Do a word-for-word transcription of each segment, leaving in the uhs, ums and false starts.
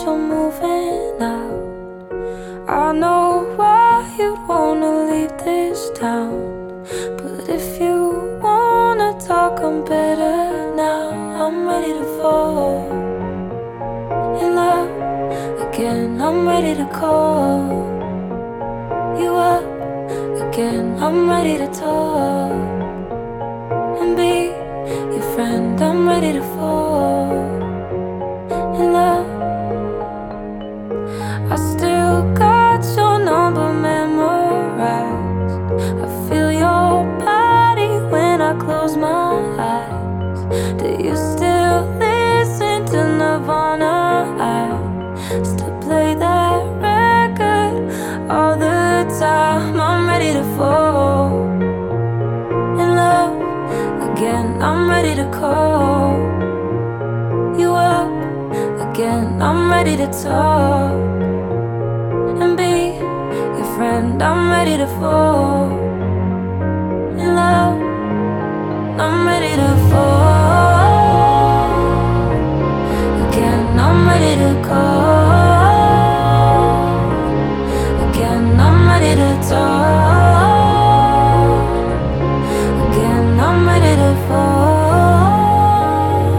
you're moving out. I know why you'd wanna leave this town, but if you wanna talk, I'm better now. I'm ready to fall in love again. I'm ready to call you up again. I'm ready to talk and be your friend. I'm ready to fall in love. I still got your number memorized. I feel your body when I close my eyes. Do you still listen to Nirvana? I still play that record all the time. I'm ready to fall in love again. I'm ready to call you up again. I'm ready to talk and be your friend. I'm ready to fall in love. I'm ready to fall again. I'm ready to call again. I'm ready to talk again. I'm ready to fall.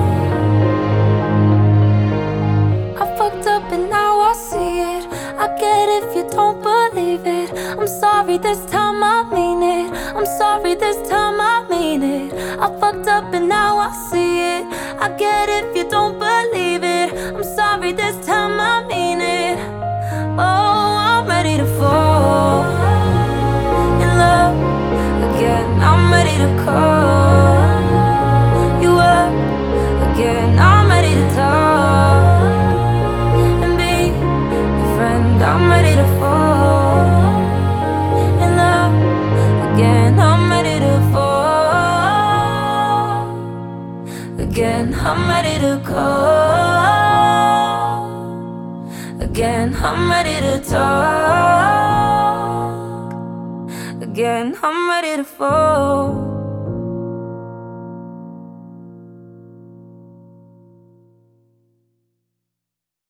I fucked up and now I see it. I get if you don't believe it. I'm sorry, this time I mean it. I'm sorry, this time I mean it. I fucked up and now I see it. I get if you don't believe it. I'm sorry, this time I mean it. Oh, I'm ready to fall in love again. I'm ready to call you up again. I'm ready to talk and be your friend. I'm ready to fall in love again. I'm ready to fall again. I'm ready to call again. I'm ready to talk again. I'm ready to fall.